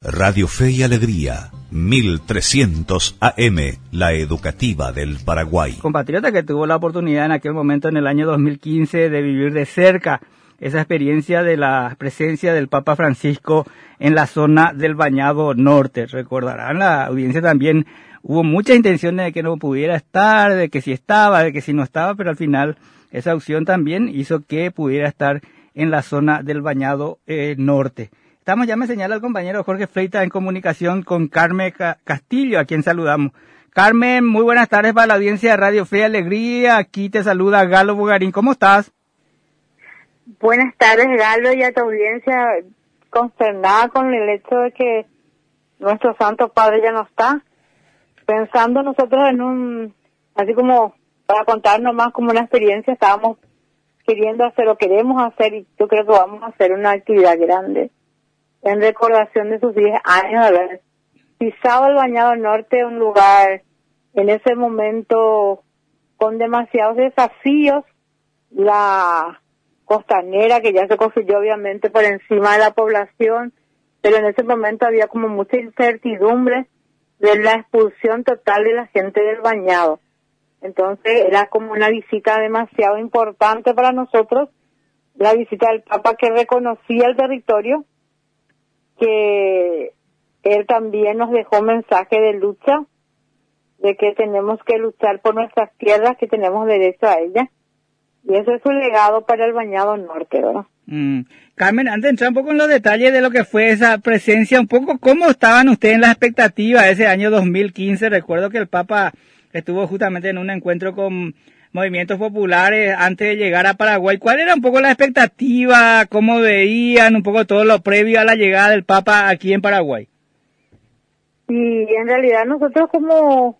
Radio Fe y Alegría, 1300 AM, la educativa del Paraguay. Compatriota que tuvo la oportunidad en aquel momento, en el año 2015, de vivir de cerca esa experiencia de la presencia del Papa Francisco en la zona del Bañado Norte. Recordarán, la audiencia también hubo muchas intenciones de que no pudiera estar, de que si estaba, de que si no estaba, pero al final esa opción también hizo que pudiera estar en la zona del Bañado Norte. Estamos, ya me señala el compañero Jorge Fleita, en comunicación con Carmen Castillo, a quien saludamos. Carmen, muy buenas tardes para la audiencia de Radio Fe y Alegría. Aquí te saluda Galo Bugarín. ¿Cómo estás? Buenas tardes, Galo, y a tu audiencia, consternada con el hecho de que nuestro Santo Padre ya no está. Pensando nosotros así como para contarnos más como una experiencia, estábamos queriendo hacer o queremos hacer, y yo creo que vamos a hacer una actividad grande en recordación de sus 10 años de haber pisado el Bañado Norte, un lugar en ese momento con demasiados desafíos, la costanera que ya se construyó obviamente por encima de la población, pero en ese momento había como mucha incertidumbre de la expulsión total de la gente del Bañado. Entonces era como una visita demasiado importante para nosotros, la visita del Papa, que reconocía el territorio, que él también nos dejó un mensaje de lucha, de que tenemos que luchar por nuestras tierras, que tenemos derecho a ellas, y eso es su legado para el Bañado Norte, ¿verdad? Carmen, antes de entrar un poco en los detalles de lo que fue esa presencia, un poco cómo estaban ustedes en la expectativa de ese año 2015. Recuerdo que el Papa estuvo justamente en un encuentro con movimientos populares antes de llegar a Paraguay. ¿Cuál era un poco la expectativa? ¿Cómo veían un poco todo lo previo a la llegada del Papa aquí en Paraguay? Y en realidad nosotros como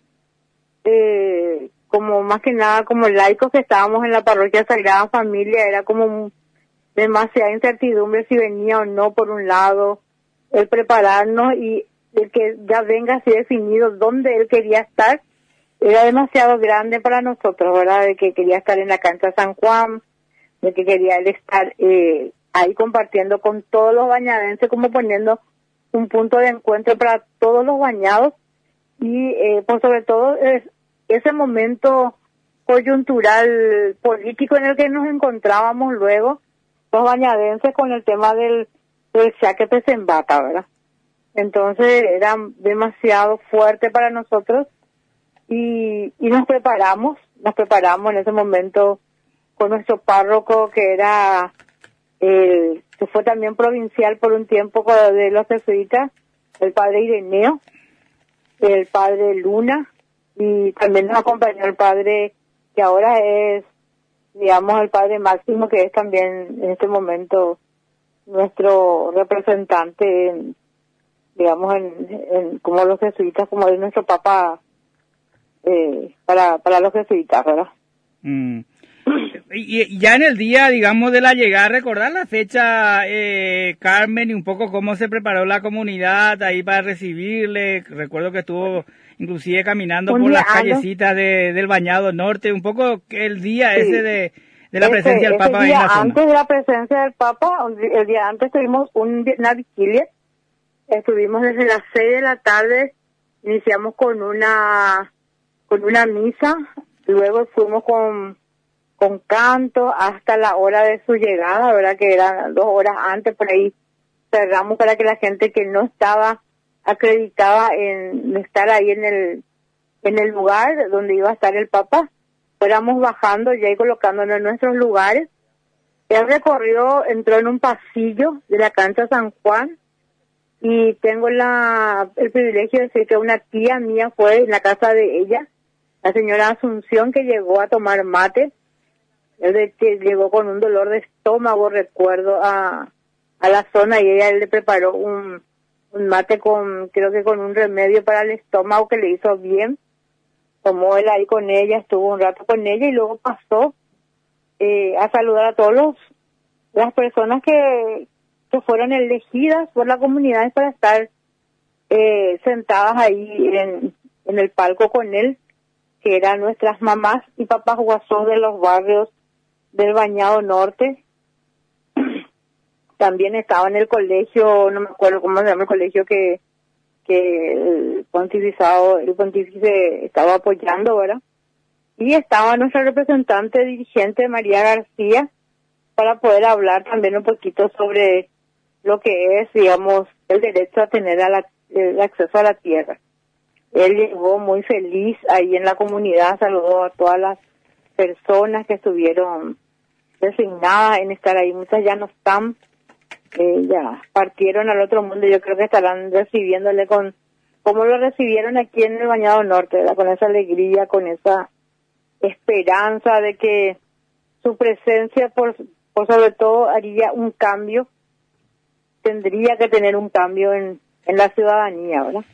más que nada como laicos que estábamos en la parroquia Sagrada Familia, era como demasiada incertidumbre si venía o no. Por un lado, el prepararnos y el que ya venga así definido dónde él quería estar, era demasiado grande para nosotros, ¿verdad? De que quería estar en la cancha San Juan, de que quería él estar ahí compartiendo con todos los bañadenses, como poniendo un punto de encuentro para todos los bañados, y por sobre todo ese momento coyuntural político en el que nos encontrábamos luego los bañadenses con el tema del Chaque Pesembaca, ¿verdad? Entonces era demasiado fuerte para nosotros. Y nos preparamos en ese momento con nuestro párroco, que era, que fue también provincial por un tiempo de los jesuitas, el padre Ireneo, el padre Luna, y también nos acompañó el padre, que ahora es, digamos, el padre Máximo, que es también en este momento nuestro representante, digamos, en como los jesuitas, como es nuestro papa, para los jesuitas, ¿verdad? Y ya en el día, digamos, de la llegada, recordar la fecha, Carmen, y un poco cómo se preparó la comunidad ahí para recibirle. Recuerdo que estuvo inclusive caminando por las callecitas del Bañado Norte, un poco el día ese de la presencia del Papa en la zona. Antes de la presencia del Papa, el día antes tuvimos una vigilia, estuvimos desde las 6 de la tarde, iniciamos con una misa, luego fuimos con canto hasta la hora de su llegada, ¿verdad? Que eran 2 horas antes, por ahí cerramos para que la gente que no estaba acreditada en estar ahí en el lugar donde iba a estar el Papa, fuéramos bajando ya y colocándonos en nuestros lugares. El recorrido entró en un pasillo de la cancha San Juan, y tengo el privilegio de decir que una tía mía fue en la casa de ella, la señora Asunción, que llegó a tomar mate. Que llegó con un dolor de estómago, recuerdo, a la zona, y ella le preparó un mate creo que con un remedio para el estómago que le hizo bien. Tomó él ahí con ella, estuvo un rato con ella, y luego pasó a saludar a todas las personas que fueron elegidas por la comunidad para estar sentadas ahí en el palco con él, que eran nuestras mamás y papás guasón de los barrios del Bañado Norte. también estaba en el colegio, no me acuerdo cómo se llama el colegio que el pontífice estaba apoyando, ¿verdad? Y estaba nuestra representante dirigente María García para poder hablar también un poquito sobre lo que es, digamos, el derecho a tener el acceso a la tierra. Él llegó muy feliz ahí en la comunidad, saludó a todas las personas que estuvieron designadas en estar ahí. Muchas ya no están, ya partieron al otro mundo. Yo creo que estarán recibiéndole como lo recibieron aquí en el Bañado Norte, ¿verdad? Con esa alegría, con esa esperanza de que su presencia, por sobre todo, haría un cambio, tendría que tener un cambio en la ciudadanía, ¿verdad?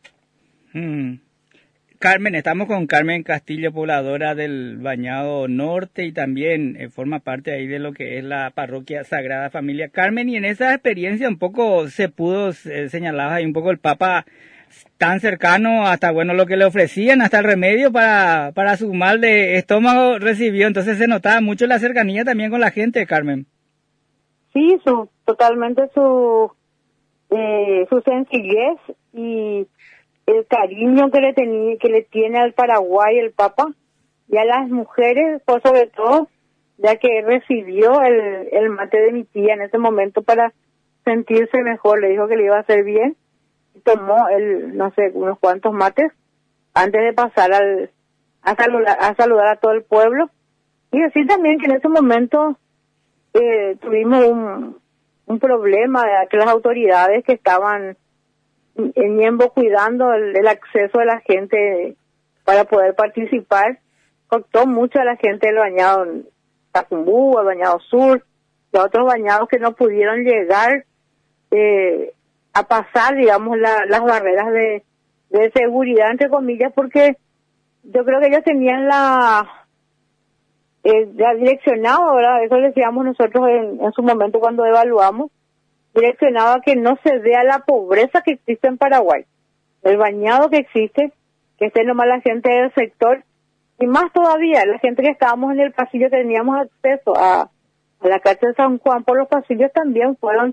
Carmen, estamos con Carmen Castillo, pobladora del Bañado Norte y también forma parte ahí de lo que es la parroquia Sagrada Familia. Carmen, y en esa experiencia un poco se pudo señalar ahí un poco el Papa tan cercano, hasta bueno lo que le ofrecían, hasta el remedio para su mal de estómago recibió, entonces se notaba mucho la cercanía también con la gente, Carmen. Sí, totalmente su sencillez y el cariño que le tiene al Paraguay el Papa y a las mujeres, por sobre todo, ya que recibió el mate de mi tía en ese momento para sentirse mejor, le dijo que le iba a hacer bien, y tomó no sé, unos cuantos mates antes de pasar a saludar a todo el pueblo, y decir también que en ese momento tuvimos un problema de que las autoridades que estaban en Ñembo cuidando el acceso de la gente para poder participar, costó mucho a la gente del Bañado Tacumbú, el Bañado Sur, y a otros bañados que no pudieron llegar a pasar, digamos, las barreras de seguridad, entre comillas, porque yo creo que ellos tenían ya direccionado, ¿verdad? Eso decíamos nosotros en su momento cuando evaluamos, direccionado a que no se vea la pobreza que existe en Paraguay, el bañado que existe, que esté nomás la gente del sector, y más todavía, la gente que estábamos en el pasillo, teníamos acceso a la cárcel de San Juan por los pasillos, también fueron,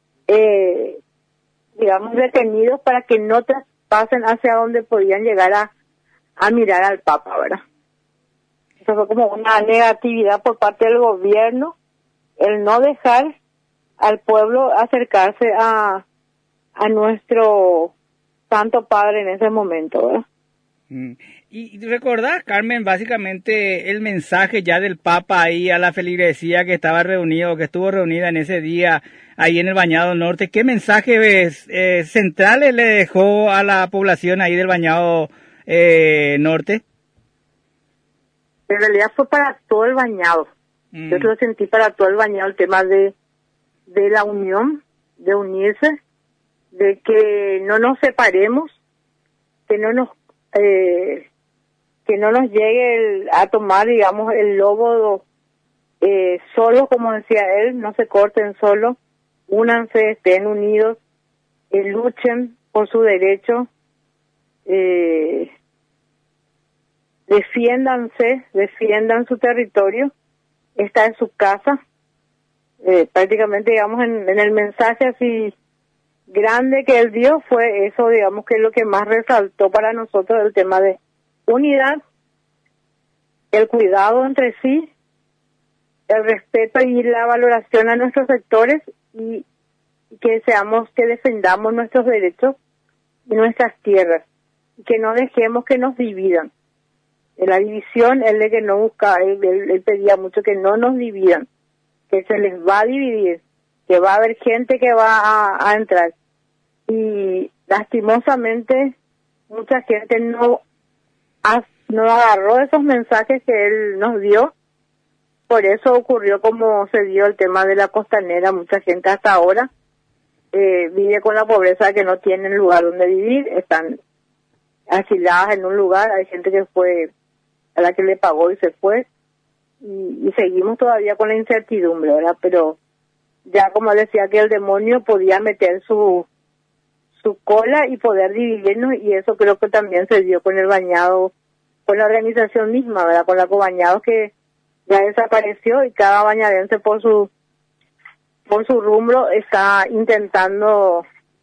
digamos, detenidos para que no traspasen hacia donde podían llegar a mirar al Papa, ¿verdad? Eso fue como una negatividad por parte del gobierno, el no dejar al pueblo acercarse a nuestro Santo Padre en ese momento, ¿verdad? Y recordás, Carmen, básicamente el mensaje ya del Papa ahí a la feligresía que estuvo reunida en ese día ahí en el Bañado Norte, ¿qué mensaje centrales le dejó a la población ahí del Bañado Norte? En realidad fue para todo el Bañado. Yo lo sentí para todo el Bañado, el tema de la unión, de unirse, de que no nos separemos, que no nos llegue a tomar, digamos, el lobo solo, como decía él, no se corten solo, únanse, estén unidos, luchen por su derecho, defiendan su territorio, esta es su casa. Prácticamente, digamos, en el mensaje así grande que él dio fue eso, digamos, que es lo que más resaltó para nosotros, el tema de unidad, el cuidado entre sí, el respeto y la valoración a nuestros sectores, y que defendamos nuestros derechos y nuestras tierras, y que no dejemos que nos dividan. En la división, él pedía mucho que no nos dividan, que se les va a dividir, que va a haber gente que va a entrar. Y lastimosamente mucha gente no agarró esos mensajes que él nos dio. Por eso ocurrió como se dio el tema de la costanera. Mucha gente hasta ahora vive con la pobreza, que no tienen lugar donde vivir, están asiladas en un lugar. Hay gente que fue a la que le pagó y se fue, y seguimos todavía con la incertidumbre, ¿verdad? Pero ya, como decía, que el demonio podía meter su cola y poder dividirnos, y eso creo que también se dio con el Bañado, con la organización misma, ¿verdad? Con la Cobañados, que ya desapareció, y cada bañadense por su por su rumbo está intentando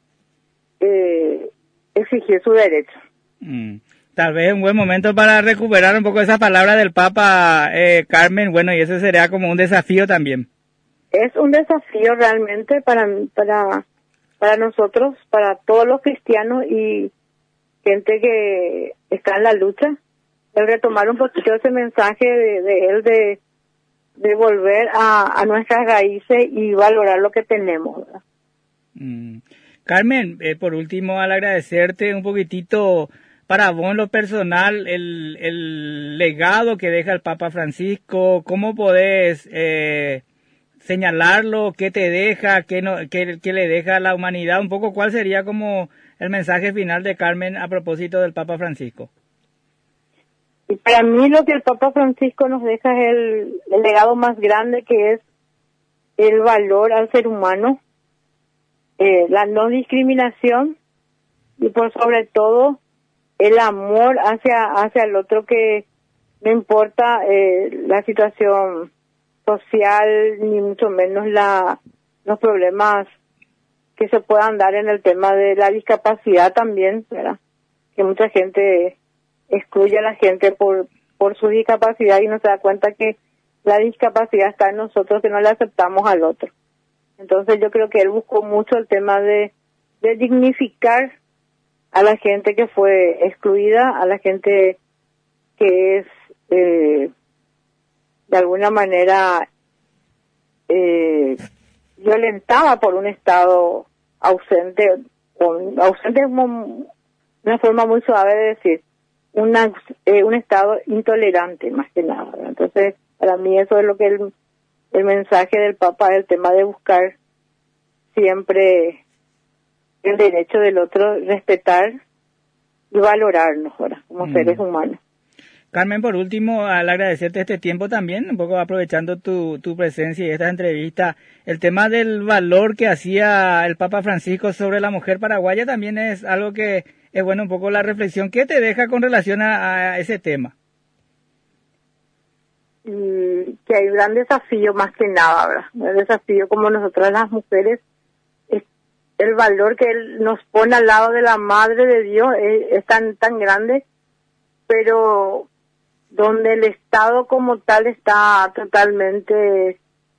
exigir su derecho. Tal vez un buen momento para recuperar un poco esa palabra del Papa, Carmen. Bueno, y eso sería como un desafío también. Es un desafío realmente para nosotros, para todos los cristianos y gente que está en la lucha, el retomar un poquito ese mensaje de él de volver a nuestras raíces y valorar lo que tenemos, ¿verdad? Carmen, por último, al agradecerte un poquitito para vos en lo personal, el legado que deja el Papa Francisco, ¿cómo podés señalarlo? ¿Qué te deja? ¿Qué le deja a la humanidad? Un poco, ¿cuál sería como el mensaje final de Carmen a propósito del Papa Francisco? Y para mí lo que el Papa Francisco nos deja es el legado más grande, que es el valor al ser humano, la no discriminación y por sobre todo el amor hacia el otro, que no importa la situación social ni mucho menos los problemas que se puedan dar en el tema de la discapacidad también, ¿verdad? Que mucha gente excluye a la gente por su discapacidad y no se da cuenta que la discapacidad está en nosotros, que no le aceptamos al otro. Entonces yo creo que él buscó mucho el tema de dignificar a la gente que fue excluida, a la gente que es de alguna manera violentada por un Estado ausente, ausente es una forma muy suave de decir, un Estado intolerante más que nada, ¿verdad? Entonces para mí eso es lo que el mensaje del Papa, el tema de buscar siempre el derecho del otro, respetar y valorarnos, ¿verdad? Como seres humanos. Carmen, por último, al agradecerte este tiempo también, un poco aprovechando tu presencia y esta entrevista, el tema del valor que hacía el Papa Francisco sobre la mujer paraguaya también es algo que es bueno, un poco la reflexión que te deja con relación a ese tema. Y que hay un gran desafío más que nada, ¿verdad? Un desafío como nosotras las mujeres, es el valor que él nos pone al lado de la Madre de Dios es tan grande, pero donde el Estado como tal está totalmente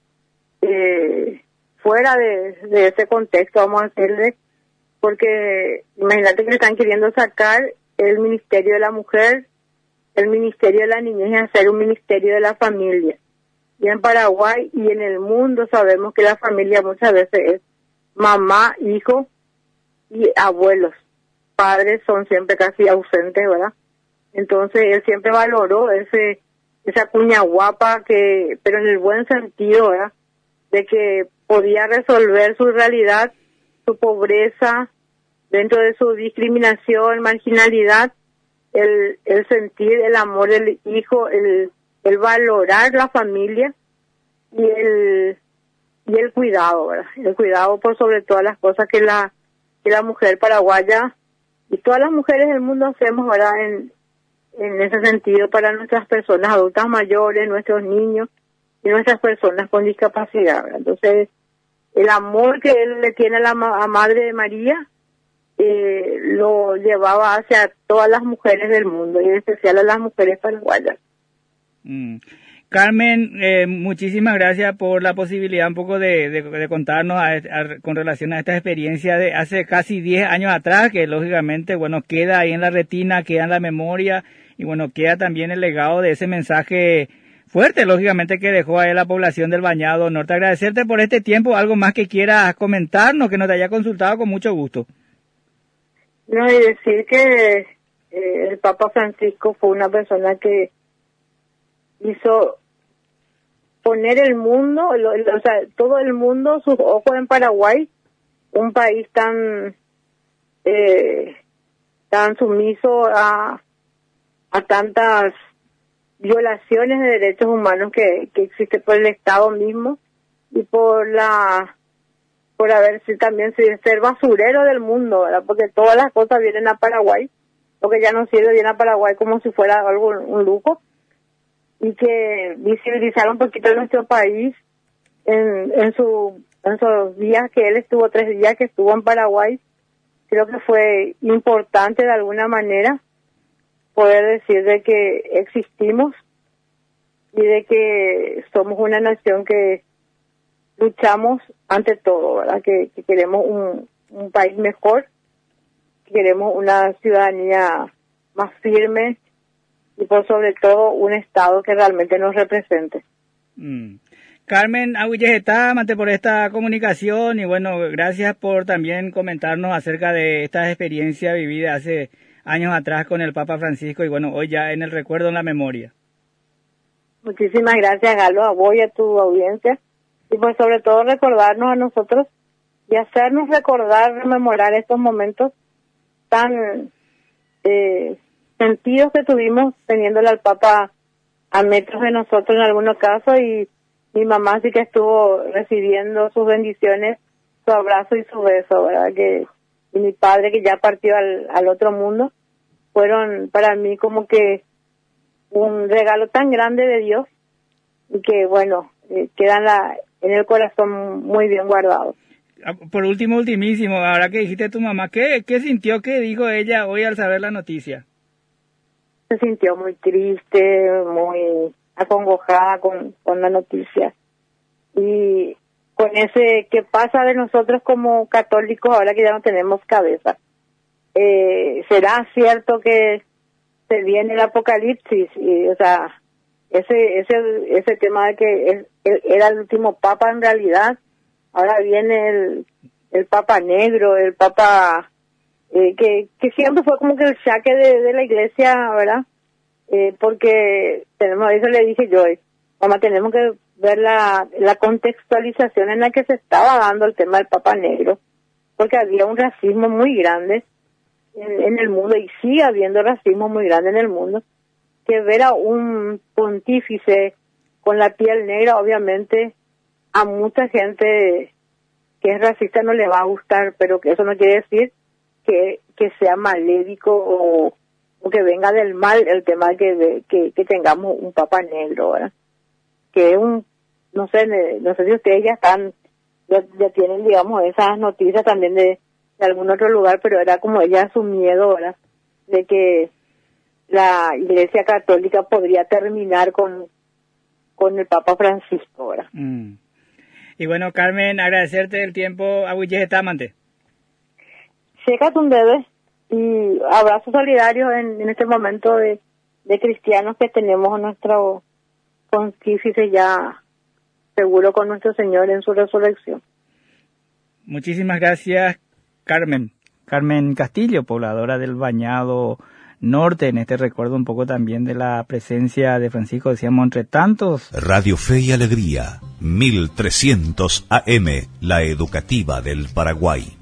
fuera de ese contexto, vamos a decirle, porque imagínate que le están queriendo sacar el Ministerio de la Mujer, el Ministerio de la Niñez, y hacer un Ministerio de la Familia. Y en Paraguay y en el mundo sabemos que la familia muchas veces es mamá, hijo y abuelos. Padres son siempre casi ausentes, ¿verdad? Entonces él siempre valoró esa cuña guapa, pero en el buen sentido, ¿verdad? De que podía resolver su realidad, su pobreza, dentro de su discriminación, marginalidad, el sentir el amor del hijo, el valorar la familia y el cuidado, ¿verdad? El cuidado por sobre todas las cosas que la mujer paraguaya y todas las mujeres del mundo hacemos, ¿verdad? En ese sentido para nuestras personas adultas mayores, nuestros niños y nuestras personas con discapacidad, ¿verdad? Entonces, el amor que él le tiene a la Madre de María lo llevaba hacia todas las mujeres del mundo y en especial a las mujeres paraguayas. Carmen, muchísimas gracias por la posibilidad un poco de contarnos con relación a esta experiencia de hace casi 10 años atrás, que lógicamente, bueno, queda ahí en la retina, queda en la memoria y bueno, queda también el legado de ese mensaje fuerte, lógicamente, que dejó ahí la población del Bañado Norte. Agradecerte por este tiempo, algo más que quieras comentarnos, que nos haya consultado, con mucho gusto. No, y decir que el Papa Francisco fue una persona que hizo poner el mundo, o sea, todo el mundo, sus ojos en Paraguay, un país tan sumiso a tantas violaciones de derechos humanos que existe por el Estado mismo y por haber sido también ser basurero del mundo, ¿verdad? Porque todas las cosas vienen a Paraguay, lo que ya no sirve viene a Paraguay como si fuera algo, un lujo, y que visibilizar un poquito nuestro país en su en esos días que él estuvo, 3 días que estuvo en Paraguay, creo que fue importante de alguna manera poder decir de que existimos y de que somos una nación que luchamos ante todo, ¿verdad? Que queremos un país mejor, que queremos una ciudadanía más firme y por sobre todo un Estado que realmente nos represente. Carmen Agüillejetá, por esta comunicación y bueno, gracias por también comentarnos acerca de esta experiencia vivida hace años atrás con el Papa Francisco y bueno, hoy ya en el recuerdo, en la memoria. Muchísimas gracias, Galo, a vos y a tu audiencia y pues sobre todo recordarnos a nosotros y hacernos recordar, rememorar estos momentos tan sentidos que tuvimos teniéndole al Papa a metros de nosotros en algunos casos y mi mamá sí que estuvo recibiendo sus bendiciones, su abrazo y su beso, ¿verdad? Y mi padre que ya partió al otro mundo, fueron para mí como que un regalo tan grande de Dios y que bueno, quedan en el corazón muy bien guardados. Por último, ultimísimo, ahora que dijiste tu mamá, ¿qué sintió, qué dijo ella hoy al saber la noticia? Se sintió muy triste, muy acongojada con la noticia. Y con ese que pasa de nosotros como católicos ahora que ya no tenemos cabeza. ¿Será cierto que se viene el apocalipsis? Y, o sea, ese tema de que él era el último papa en realidad, ahora viene el papa negro, el papa que siempre fue como que el saque de la iglesia, ¿verdad? Porque eso le dije yo, mamá, tenemos que ver la contextualización en la que se estaba dando el tema del Papa Negro, porque había un racismo muy grande en el mundo y sigue habiendo racismo muy grande en el mundo, que ver a un pontífice con la piel negra, obviamente a mucha gente que es racista no le va a gustar, pero que eso no quiere decir que sea maléfico o que venga del mal el tema de que tengamos un Papa Negro, ¿verdad? Que es no sé si ustedes ya tienen, digamos, esas noticias también de algún otro lugar, pero era como ella su miedo, ¿verdad? De que la Iglesia Católica podría terminar con el Papa Francisco, ¿verdad? Y bueno, Carmen, agradecerte el tiempo, Agüillejetá. Checa tu bebé y abrazos solidarios en este momento de cristianos que tenemos a nuestro pontífice ya seguro con nuestro Señor en su resurrección. Muchísimas gracias, Carmen. Carmen Castillo, pobladora del Bañado Norte, en este recuerdo un poco también de la presencia de Francisco, decíamos, entre tantos. Radio Fe y Alegría, 1300 AM, la educativa del Paraguay.